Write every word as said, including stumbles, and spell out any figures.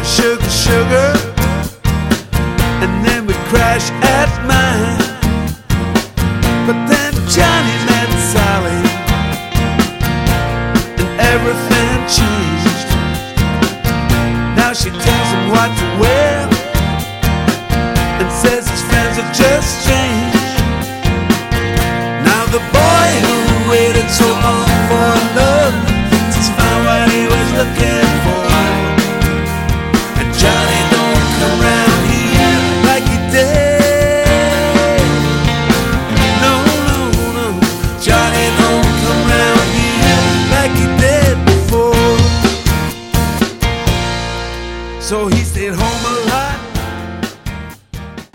sugar, sugar, and then we'd crash at mine. But then Johnny met Sally, and everything changed. Now she tells him what to wear, and says his friends are just strange. Now the boy who waited so long for love has found what he was looking for, and Johnny don't come round here like he did. No, no, no, Johnny don't come round here like he did before. So he stayed home a lot,